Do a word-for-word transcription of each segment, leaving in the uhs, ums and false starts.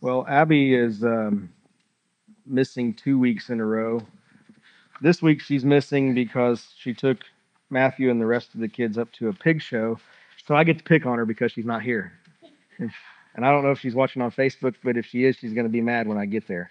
Well, Abby is um, missing two weeks in a row. This week she's missing because she took Matthew and the rest of the kids up to a pig show. So I get to pick on her because she's not here. And I don't know if she's watching on Facebook, but if she is, she's going to be mad when I get there.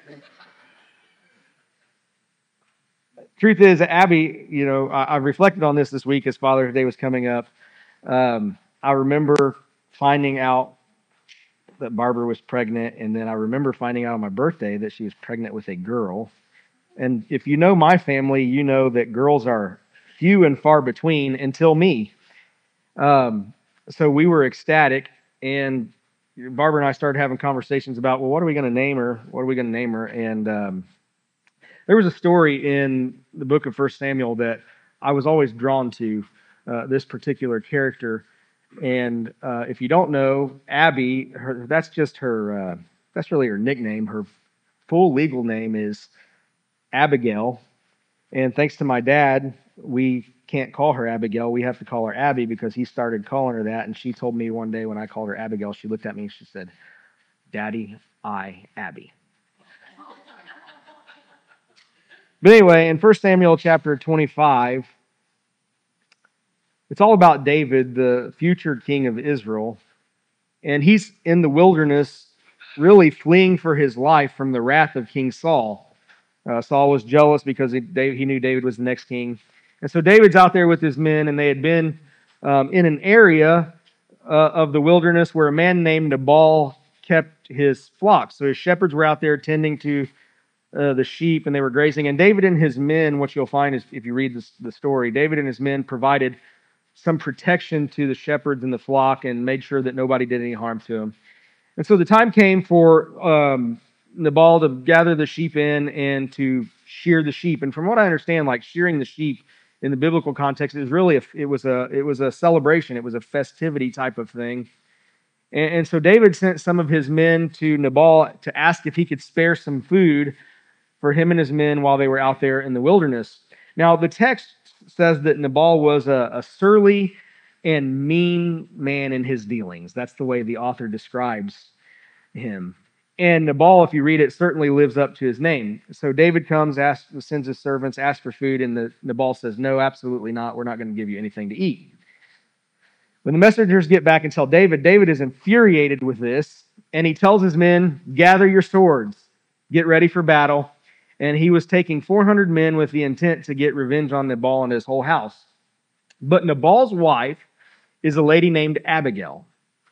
Truth is, Abby, you know, I, I reflected on this this week as Father's Day was coming up. Um, I remember finding out that Barbara was pregnant, and then I remember finding out on my birthday that she was pregnant with a girl. And if you know my family, you know that girls are few and far between until me. Um, so we were ecstatic, and Barbara and I started having conversations about, well, what are we going to name her? What are we going to name her? And um, there was a story in the book of First Samuel that I was always drawn to, uh, this particular character. And uh, if you don't know, Abby, her, that's just her, uh, that's really her nickname. Her full legal name is Abigail. And thanks to my dad, we can't call her Abigail. We have to call her Abby because he started calling her that. And she told me one day when I called her Abigail, she looked at me and she said, "Daddy, I, Abby." But anyway, in First Samuel chapter twenty-five, it's all about David, the future king of Israel. And he's in the wilderness, really fleeing for his life from the wrath of King Saul. Uh, Saul was jealous because he, he knew David was the next king. And so David's out there with his men, and they had been um, in an area uh, of the wilderness where a man named Nabal kept his flocks. So his shepherds were out there tending to uh, the sheep, and they were grazing. And David and his men, what you'll find is, if you read this, the story, David and his men provided some protection to the shepherds and the flock and made sure that nobody did any harm to them. And so the time came for um, Nabal to gather the sheep in and to shear the sheep. And from what I understand, like shearing the sheep in the biblical context is really a, it was a it was a celebration. It was a festivity type of thing. And, and so David sent some of his men to Nabal to ask if he could spare some food for him and his men while they were out there in the wilderness. Now the text says that Nabal was a, a surly and mean man in his dealings. That's the way the author describes him. And Nabal, if you read it, certainly lives up to his name. So David comes, asks, sends his servants, asks for food, and the, Nabal says, "No, absolutely not. We're not going to give you anything to eat." When the messengers get back and tell David, David is infuriated with this, and he tells his men, "Gather your swords, get ready for battle." And he was taking four hundred men with the intent to get revenge on Nabal and his whole house. But Nabal's wife is a lady named Abigail.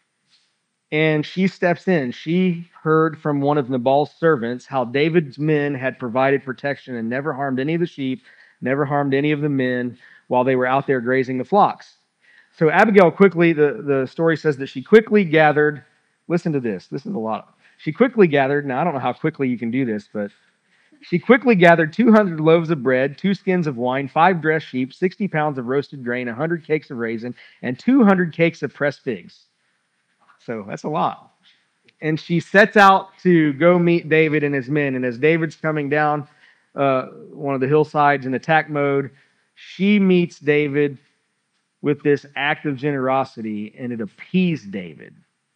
And she steps in. She heard from one of Nabal's servants how David's men had provided protection and never harmed any of the sheep, never harmed any of the men while they were out there grazing the flocks. So Abigail quickly, the, the story says that she quickly gathered, listen to this, this is a lot. She quickly gathered, now I don't know how quickly you can do this, but she quickly gathered two hundred loaves of bread, two skins of wine, five dressed sheep, sixty pounds of roasted grain, one hundred cakes of raisin, and two hundred cakes of pressed figs. So that's a lot. And she sets out to go meet David and his men. And as David's coming down uh, one of the hillsides in attack mode, she meets David with this act of generosity, and it appeased David.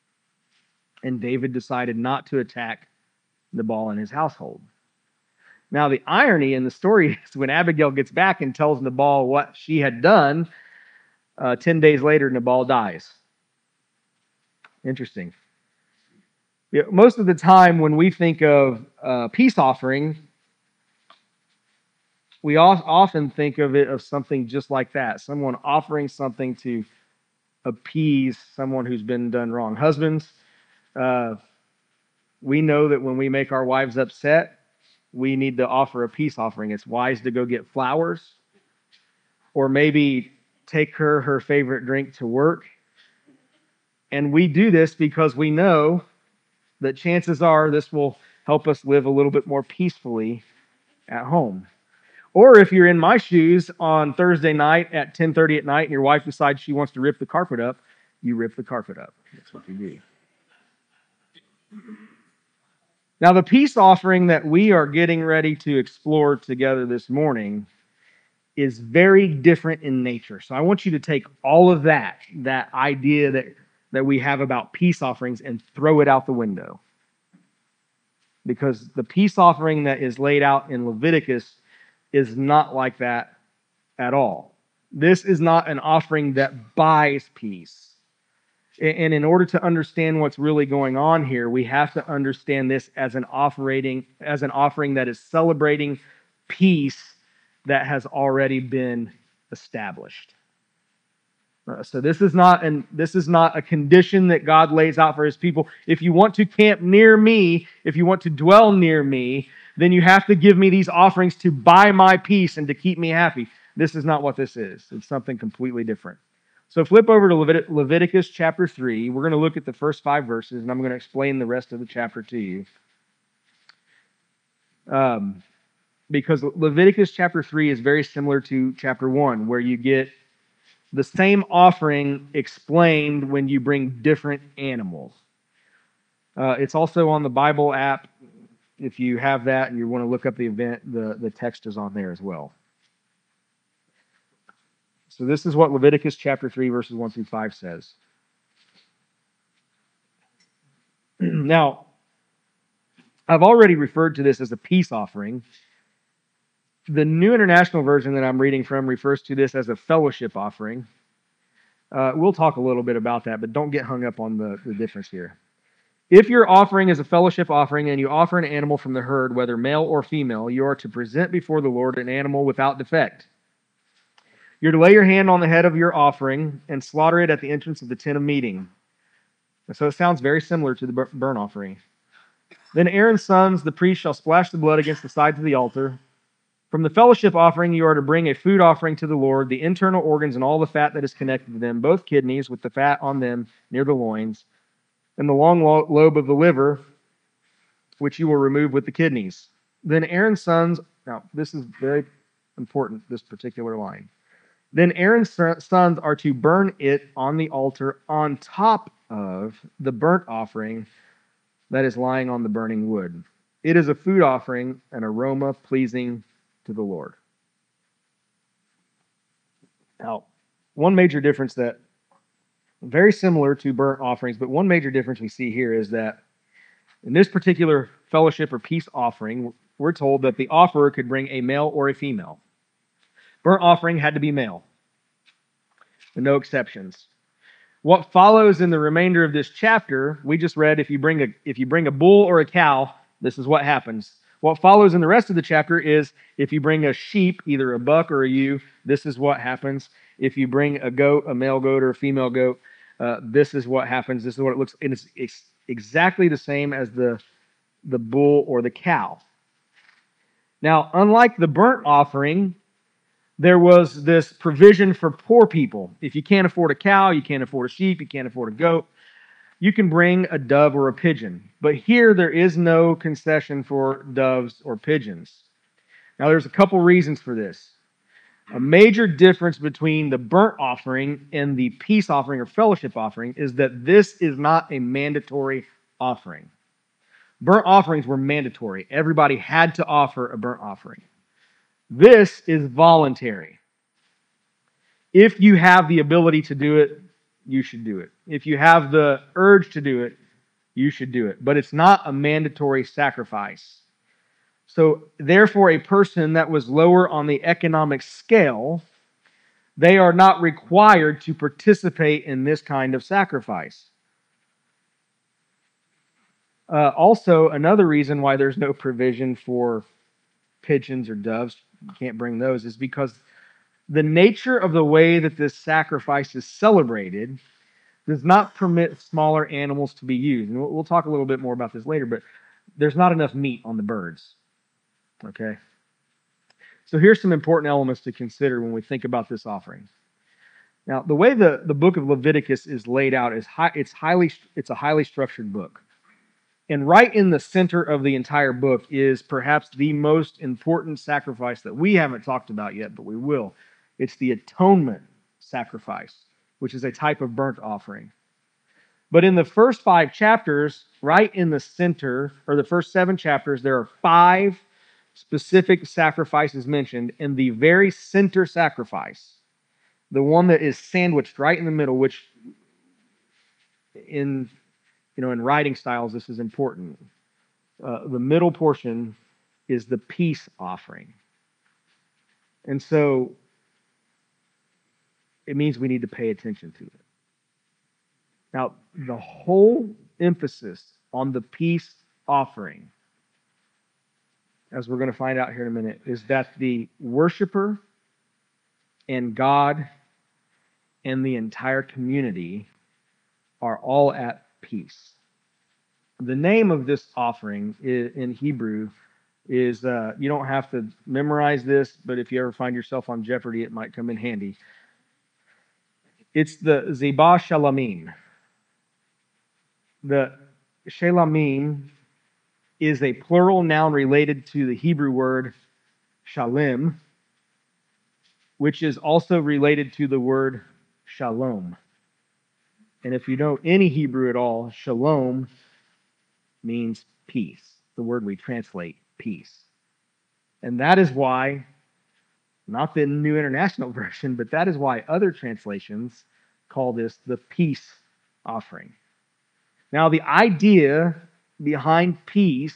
And David decided not to attack Nabal and his household. Now, the irony in the story is when Abigail gets back and tells Nabal what she had done, uh, ten days later, Nabal dies. Interesting. You know, most of the time when we think of uh, peace offering, we often think of it of something just like that. Someone offering something to appease someone who's been done wrong. Husbands, uh, we know that when we make our wives upset, we need to offer a peace offering. It's wise to go get flowers or maybe take her her favorite drink to work. And we do this because we know that chances are this will help us live a little bit more peacefully at home. Or if you're in my shoes on Thursday night at ten thirty at night and your wife decides she wants to rip the carpet up, you rip the carpet up. That's what you do. Now, the peace offering that we are getting ready to explore together this morning is very different in nature. So I want you to take all of that, that idea that, that we have about peace offerings, and throw it out the window. because the peace offering that is laid out in Leviticus is not like that at all. This is not an offering that buys peace. And in order to understand what's really going on here, we have to understand this as an offering, as an offering that is celebrating peace that has already been established. Uh, so this is not an this is not a condition that God lays out for his people. If you want to camp near me, if you want to dwell near me, then you have to give me these offerings to buy my peace and to keep me happy. This is not what this is. It's something completely different. So flip over to Levit- Leviticus chapter three. We're going to look at the first five verses, and I'm going to explain the rest of the chapter to you. Um, because Leviticus chapter three is very similar to chapter one, where you get the same offering explained when you bring different animals. Uh, it's also on the Bible app. If you have that and you want to look up the event, the, the text is on there as well. So this is what Leviticus chapter three, verses one through five says. Now, I've already referred to this as a peace offering. The New International Version that I'm reading from refers to this as a fellowship offering. Uh, we'll talk a little bit about that, but don't get hung up on the, the difference here. If your offering is a fellowship offering and you offer an animal from the herd, whether male or female, you are to present before the Lord an animal without defect. You're to lay your hand on the head of your offering and slaughter it at the entrance of the tent of meeting. So it sounds very similar to the burnt offering. Then Aaron's sons, the priest, shall splash the blood against the sides of the altar. From the fellowship offering, you are to bring a food offering to the Lord, the internal organs and all the fat that is connected to them, both kidneys with the fat on them near the loins, and the long lobe of the liver, which you will remove with the kidneys. Then Aaron's sons, now this is very important, this particular line. Then Aaron's sons are to burn it on the altar on top of the burnt offering that is lying on the burning wood. It is a food offering, an aroma pleasing to the Lord. Now, one major difference that, very similar to burnt offerings, but one major difference we see here is that in this particular fellowship or peace offering, we're told that the offerer could bring a male or a female. Burnt offering had to be male, and no exceptions. What follows in the remainder of this chapter, we just read if you bring a if you bring a bull or a cow, this is what happens. What follows in the rest of the chapter is if you bring a sheep, either a buck or a ewe, this is what happens. If you bring a goat, a male goat or a female goat, uh, this is what happens. This is what it looks like. And it's, it's exactly the same as the, the bull or the cow. Now, unlike the burnt offering, there was this provision for poor people. If you can't afford a cow, you can't afford a sheep, you can't afford a goat, you can bring a dove or a pigeon. But here there is no concession for doves or pigeons. Now there's a couple reasons for this. A major difference between the burnt offering and the peace offering or fellowship offering is that this is not a mandatory offering. Burnt offerings were mandatory. Everybody had to offer a burnt offering. This is voluntary. If you have the ability to do it, you should do it. If you have the urge to do it, you should do it. But it's not a mandatory sacrifice. So, therefore, a person that was lower on the economic scale, they are not required to participate in this kind of sacrifice. Uh, also, another reason why there's no provision for pigeons or doves, you can't bring those, is because the nature of the way that this sacrifice is celebrated does not permit smaller animals to be used. And we'll talk a little bit more about this later, but there's not enough meat on the birds. Okay? So here's some important elements to consider when we think about this offering. Now, the way the, the book of Leviticus is laid out is high, it's highly it's a highly structured book. And right in the center of the entire book is perhaps the most important sacrifice that we haven't talked about yet, but we will. It's the atonement sacrifice, which is a type of burnt offering. But in the first five chapters, right in the center, or the first seven chapters, there are five specific sacrifices mentioned, and the very center sacrifice, the one that is sandwiched right in the middle, which in you know in writing styles this is important. Uh, the middle portion is the peace offering. And so it means we need to pay attention to it. Now, the whole emphasis on the peace offering, as we're going to find out here in a minute, is that the worshiper and God and the entire community are all at peace. The name of this offering in Hebrew is, uh, you don't have to memorize this, but if you ever find yourself on Jeopardy, it might come in handy. It's the Zebah Shalamim. The Shalamim is a plural noun related to the Hebrew word shalem, which is also related to the word shalom. And if you know any Hebrew at all, shalom means peace, the word we translate peace. And that is why, not the New International Version, but that is why other translations call this the peace offering. Now, the idea behind peace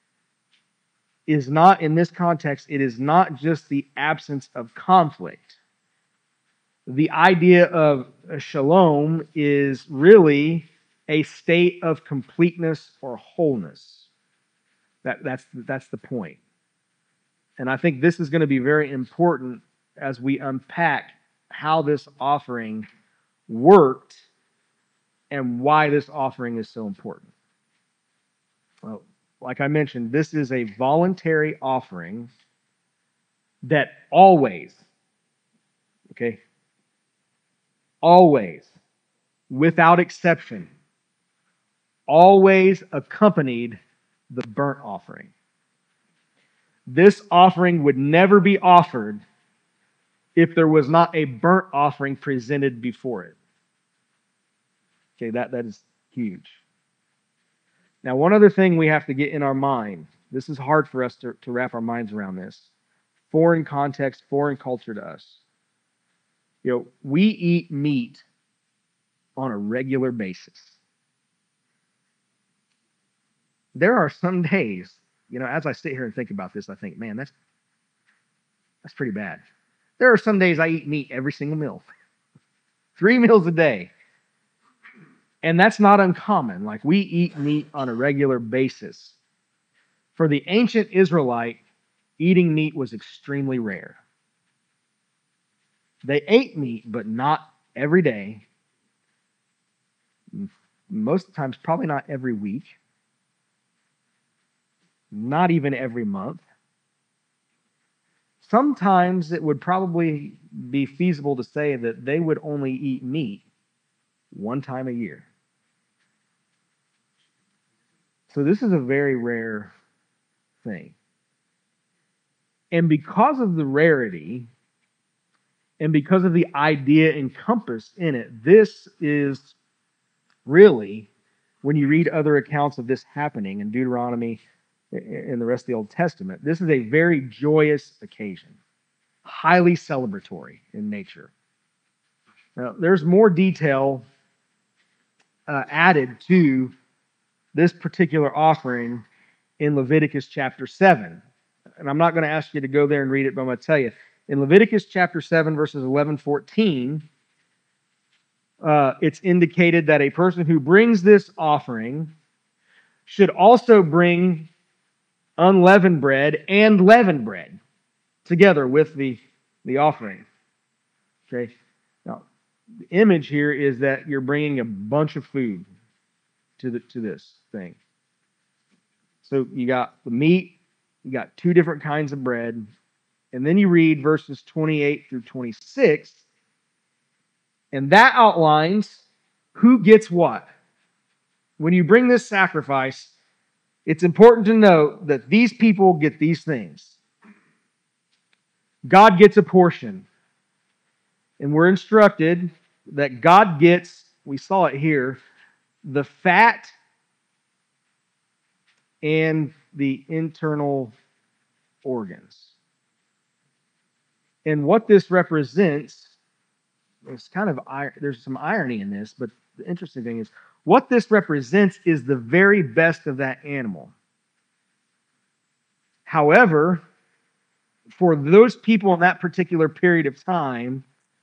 is not, in this context, it is not just the absence of conflict. The idea of shalom is really a state of completeness or wholeness. That, that's, that's the point. And I think this is going to be very important as we unpack how this offering worked and why this offering is so important. Well, like I mentioned, this is a voluntary offering that always, okay, always, without exception, always accompanied the burnt offering. This offering would never be offered if there was not a burnt offering presented before it. Okay, that, that is huge. Now, one other thing we have to get in our mind, this is hard for us to, to wrap our minds around this. Foreign context, foreign culture to us. You know, we eat meat on a regular basis. There are some days, you know, as I sit here and think about this, I think, man, that's that's pretty bad. There are some days I eat meat every single meal. Three meals a day. And that's not uncommon. Like, we eat meat on a regular basis. For the ancient Israelite, eating meat was extremely rare. They ate meat, but not every day. Most times, probably not every week. Not even every month. Sometimes it would probably be feasible to say that they would only eat meat one time a year. So this is a very rare thing. And because of the rarity, and because of the idea encompassed in it, this is really, when you read other accounts of this happening in Deuteronomy and the rest of the Old Testament, this is a very joyous occasion, highly celebratory in nature. Now, there's more detail uh, added to this particular offering in Leviticus chapter seven. And I'm not going to ask you to go there and read it, but I'm going to tell you. In Leviticus chapter seven, verses eleven, fourteen, uh, it's indicated that a person who brings this offering should also bring unleavened bread and leavened bread together with the, the offering. Okay? Now, the image here is that you're bringing a bunch of food to the, to this thing. So you got the meat, you got two different kinds of bread, and then you read verses twenty-eight through twenty-six, and that outlines who gets what. When you bring this sacrifice, it's important to note that these people get these things. God gets a portion. And we're instructed that God gets, we saw it here, the fat and the internal organs. And what this represents, it's kind of, there's some irony in this, but the interesting thing is, what this represents is the very best of that animal. However, for those people in that particular period of time,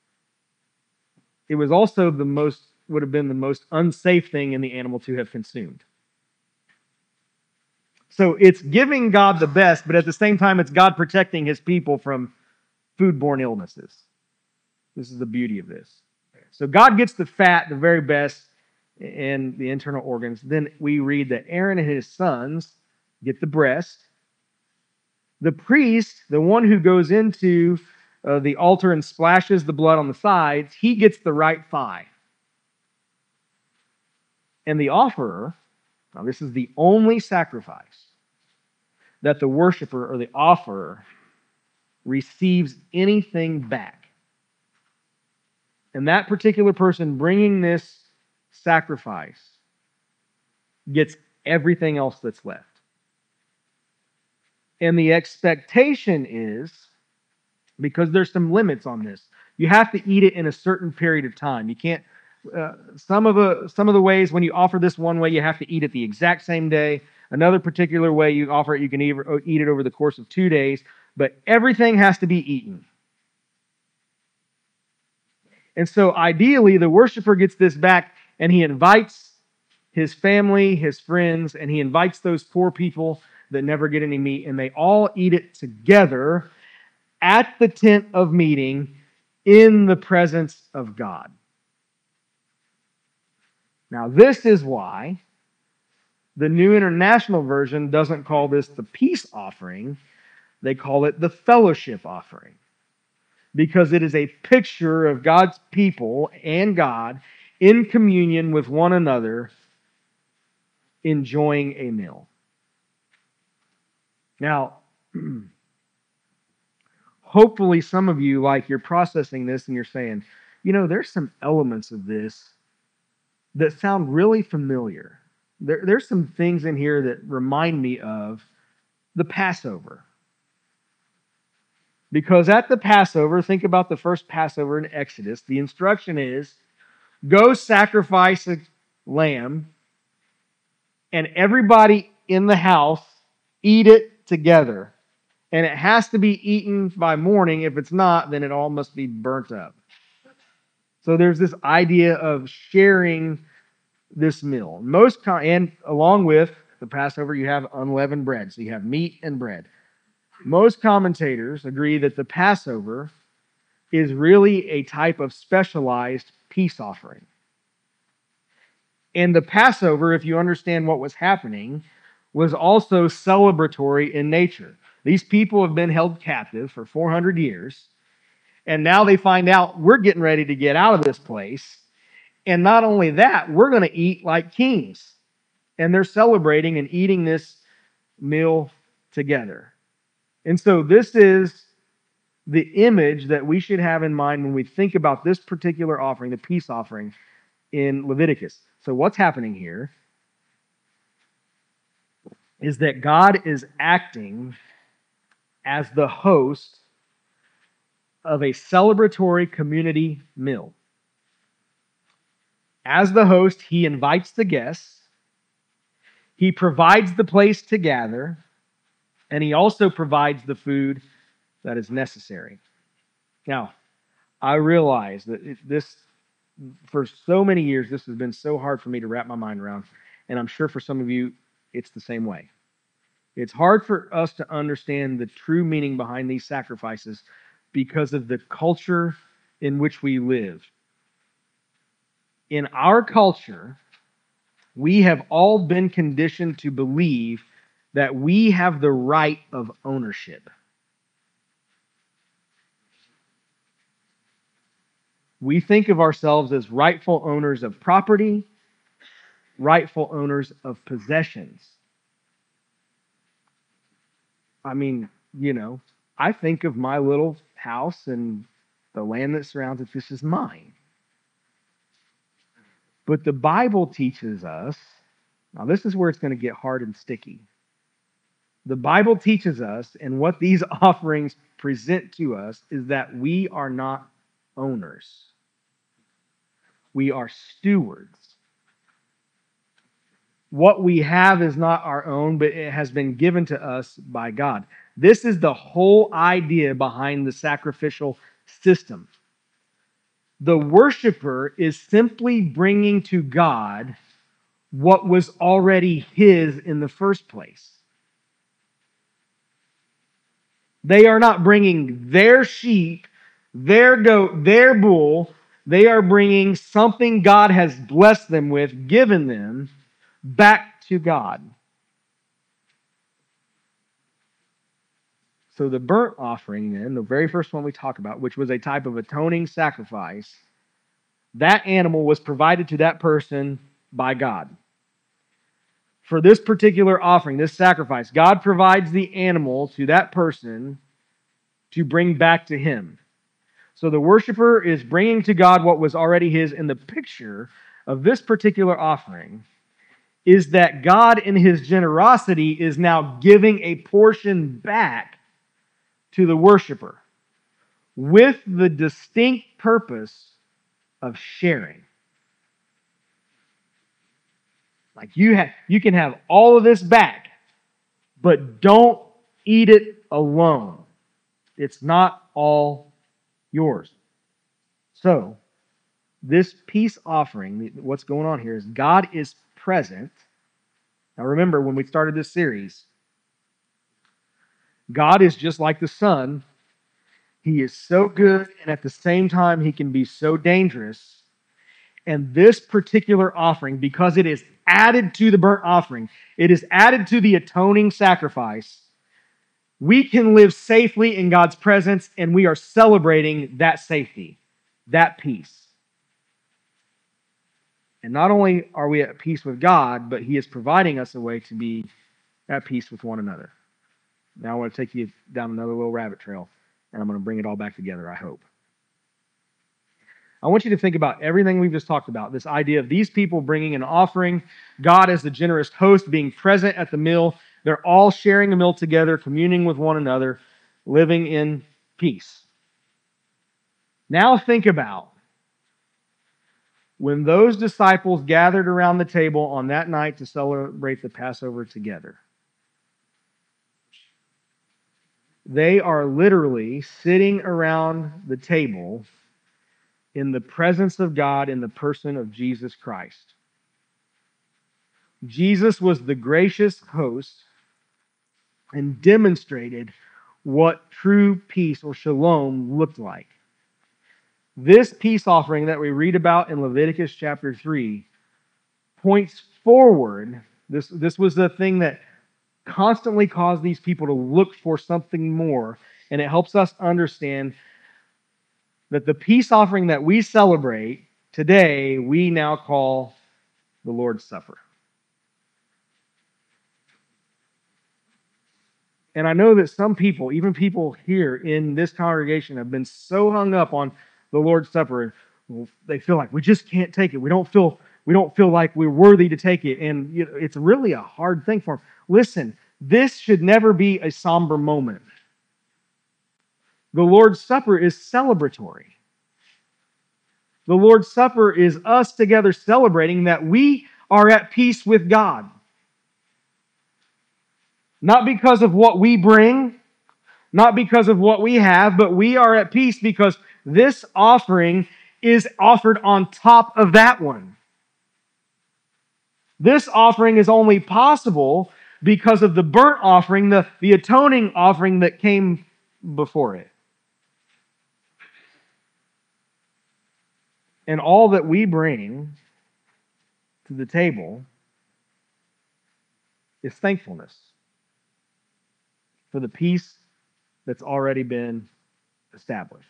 it was also the most, would have been the most unsafe thing in the animal to have consumed. So it's giving God the best, but at the same time, it's God protecting his people from foodborne illnesses. This is the beauty of this. So God gets the fat, the very best, and the internal organs. Then we read that Aaron and his sons get the breast. The priest, the one who goes into uh, the altar and splashes the blood on the sides, he gets the right thigh. And the offerer, now this is the only sacrifice that the worshiper or the offerer receives anything back. And that particular person bringing this sacrifice gets everything else that's left. And the expectation is, because there's some limits on this, you have to eat it in a certain period of time. You can't, uh, some of the some of the ways when you offer this one way, you have to eat it the exact same day. Another particular way you offer it, you can eat it over the course of two days. But everything has to be eaten. And so ideally, the worshiper gets this back and he invites his family, his friends, and he invites those poor people that never get any meat, and they all eat it together at the tent of meeting in the presence of God. Now, this is why the New International Version doesn't call this the peace offering. They call it the fellowship offering, because it is a picture of God's people and God in communion with one another, enjoying a meal. Now, hopefully some of you, like, you're processing this and you're saying, you know, there's some elements of this that sound really familiar. There, there's some things in here that remind me of the Passover. Because at the Passover, think about the first Passover in Exodus, the instruction is, go sacrifice a lamb, and everybody in the house eat it together. And it has to be eaten by morning. If it's not, then it all must be burnt up. So there's this idea of sharing this meal. Most and along with the Passover, you have unleavened bread. So you have meat and bread. Most commentators agree that the Passover is really a type of specialized peace offering. And the Passover, if you understand what was happening, was also celebratory in nature. These people have been held captive for four hundred years, and now they find out we're getting ready to get out of this place. And not only that, we're going to eat like kings. And they're celebrating and eating this meal together. And so this is the image that we should have in mind when we think about this particular offering, the peace offering in Leviticus. So what's happening here is that God is acting as the host of a celebratory community meal. As the host, he invites the guests, he provides the place to gather, and he also provides the food that is necessary. Now, I realize that if this, for so many years, this has been so hard for me to wrap my mind around, and I'm sure for some of you, it's the same way. It's hard for us to understand the true meaning behind these sacrifices because of the culture in which we live. In our culture, we have all been conditioned to believe that we have the right of ownership. We think of ourselves as rightful owners of property, rightful owners of possessions. I mean, you know, I think of my little house and the land that surrounds it, this is mine. But the Bible teaches us, now this is where it's going to get hard and sticky. The Bible teaches us, and what these offerings present to us, is that we are not owners. We are stewards. What we have is not our own, but it has been given to us by God. This is the whole idea behind the sacrificial system. The worshiper is simply bringing to God what was already his in the first place. They are not bringing their sheep, their goat, their bull. They are bringing something God has blessed them with, given them, back to God. So the burnt offering then, the very first one we talk about, which was a type of atoning sacrifice, that animal was provided to that person by God. For this particular offering, this sacrifice, God provides the animal to that person to bring back to him. So the worshiper is bringing to God what was already his. In the picture of this particular offering is that God in his generosity is now giving a portion back to the worshiper with the distinct purpose of sharing. Like you have, you can have all of this back, but don't eat it alone. It's not all yours. So, this peace offering, what's going on here is God is present. Now remember, when we started this series, God is just like the sun. He is so good, and at the same time, he can be so dangerous. And this particular offering, because it is added to the burnt offering, it is added to the atoning sacrifice, we can live safely in God's presence, and we are celebrating that safety, that peace. And not only are we at peace with God, but he is providing us a way to be at peace with one another. Now I want to take you down another little rabbit trail, and I'm going to bring it all back together, I hope. I want you to think about everything we've just talked about, this idea of these people bringing an offering, God as the generous host being present at the meal. They're all sharing a meal together, communing with one another, living in peace. Now think about when those disciples gathered around the table on that night to celebrate the Passover together. They are literally sitting around the table in the presence of God in the person of Jesus Christ. Jesus was the gracious host and demonstrated what true peace or shalom looked like. This peace offering that we read about in Leviticus chapter three points forward. This, this was the thing that constantly caused these people to look for something more, and it helps us understand that the peace offering that we celebrate today, we now call the Lord's Supper. And I know that some people, even people here in this congregation, have been so hung up on the Lord's Supper, they feel like we just can't take it. We don't feel we don't feel like we're worthy to take it, and you know, it's really a hard thing for them. Listen, this should never be a somber moment. The Lord's Supper is celebratory. The Lord's Supper is us together celebrating that we are at peace with God. Not because of what we bring, not because of what we have, but we are at peace because this offering is offered on top of that one. This offering is only possible because of the burnt offering, the, the atoning offering that came before it. And all that we bring to the table is thankfulness for the peace that's already been established.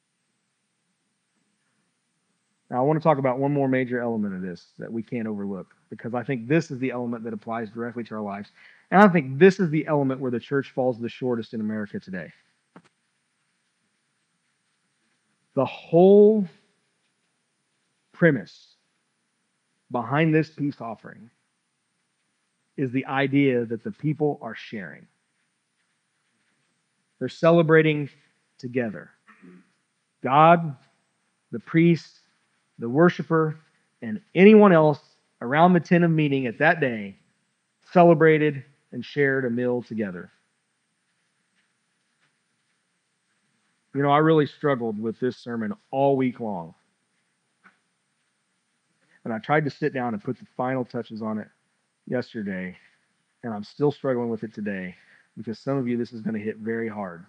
Now, I want to talk about one more major element of this that we can't overlook, because I think this is the element that applies directly to our lives. And I think this is the element where the church falls the shortest in America today. The whole premise behind this peace offering is the idea that the people are sharing. They're celebrating together. God, the priest, the worshiper, and anyone else around the tent of meeting at that day celebrated and shared a meal together. You know, I really struggled with this sermon all week long. And I tried to sit down and put the final touches on it yesterday, and I'm still struggling with it today because some of you, this is going to hit very hard.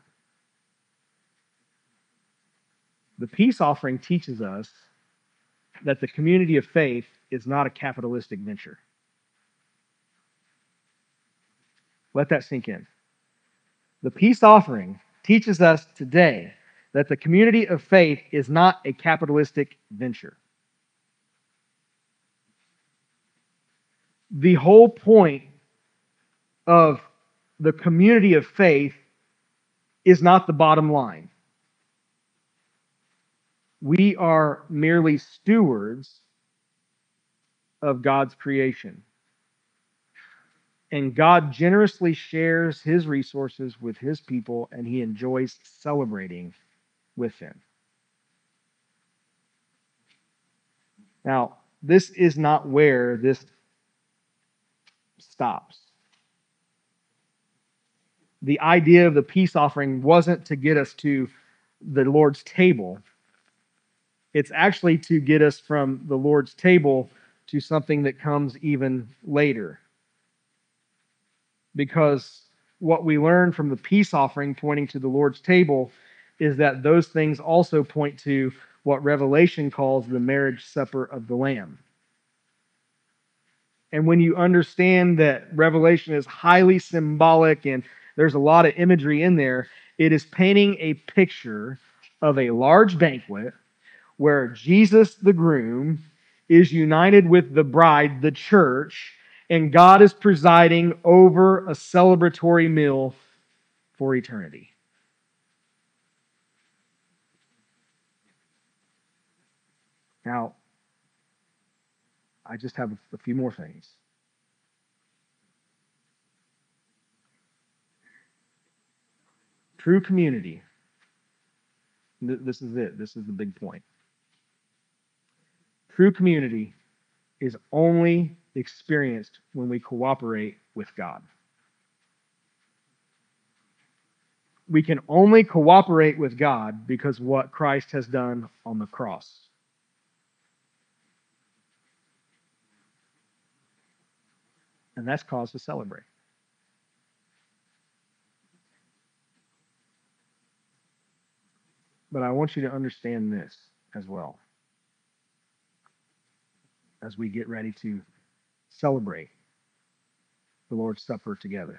The peace offering teaches us that the community of faith is not a capitalistic venture. Let that sink in. The peace offering teaches us today that the community of faith is not a capitalistic venture. The whole point of the community of faith is not the bottom line. We are merely stewards of God's creation. And God generously shares his resources with his people, and he enjoys celebrating with them. Now, this is not where this stops. The idea of the peace offering wasn't to get us to the Lord's table. It's actually to get us from the Lord's table to something that comes even later. Because what we learn from the peace offering pointing to the Lord's table is that those things also point to what Revelation calls the marriage supper of the Lamb. And when you understand that Revelation is highly symbolic and there's a lot of imagery in there, it is painting a picture of a large banquet where Jesus, the groom, is united with the bride, the church, and God is presiding over a celebratory meal for eternity. Now, I just have a few more things. True community. This is it. This is the big point. True community is only experienced when we cooperate with God. We can only cooperate with God because of what Christ has done on the cross. And that's cause to celebrate. But I want you to understand this as well as we get ready to celebrate the Lord's Supper together.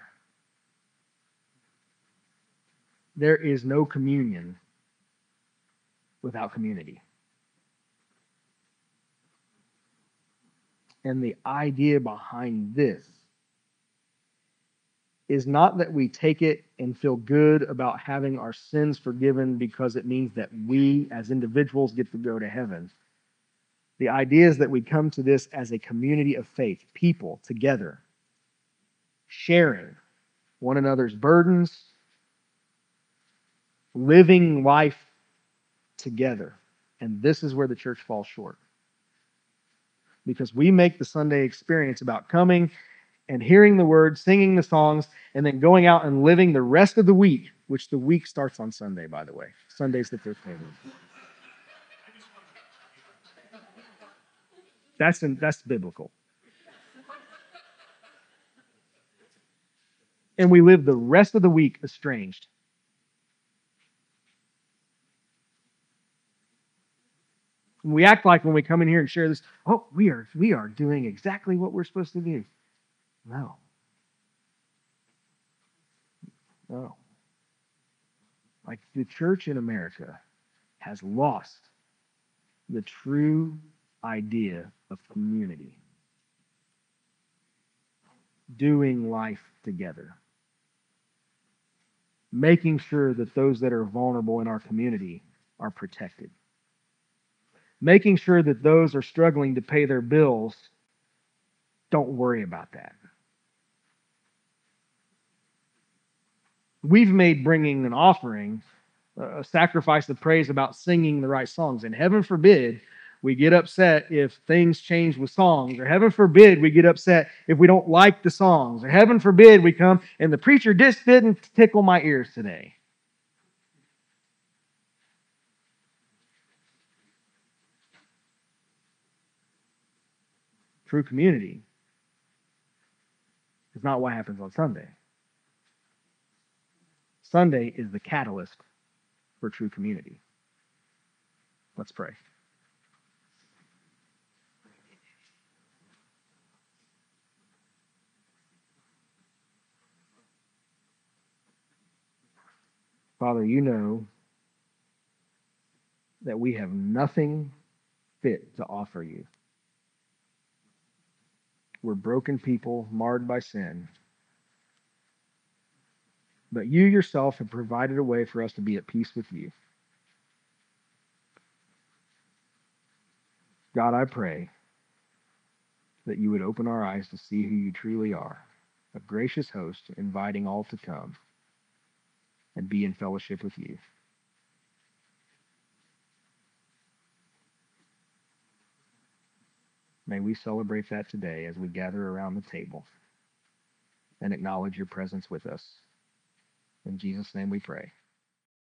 There is no communion without community. And the idea behind this is not that we take it and feel good about having our sins forgiven because it means that we as individuals get to go to heaven. The idea is that we come to this as a community of faith, people together, sharing one another's burdens, living life together. And this is where the church falls short. Because we make the Sunday experience about coming and hearing the word, singing the songs, and then going out and living the rest of the week, which the week starts on Sunday, by the way. Sunday's the fifth day of the week. That's, that's biblical. And we live the rest of the week estranged. And we act like when we come in here and share this, oh, we are we are doing exactly what we're supposed to do. No. No. Like the church in America has lost the true idea of community. Doing life together. Making sure that those that are vulnerable in our community are protected. Making sure that those are struggling to pay their bills, don't worry about that. We've made bringing an offering a sacrifice of praise about singing the right songs. And heaven forbid we get upset if things change with songs. Or heaven forbid we get upset if we don't like the songs. Or heaven forbid we come and the preacher just didn't tickle my ears today. True community is not what happens on Sunday. Sunday is the catalyst for true community. Let's pray. Father, you know that we have nothing fit to offer you. We're broken people, marred by sin. But you yourself have provided a way for us to be at peace with you. God, I pray that you would open our eyes to see who you truly are, a gracious host inviting all to come and be in fellowship with you. May we celebrate that today as we gather around the table and acknowledge your presence with us. In Jesus' name we pray.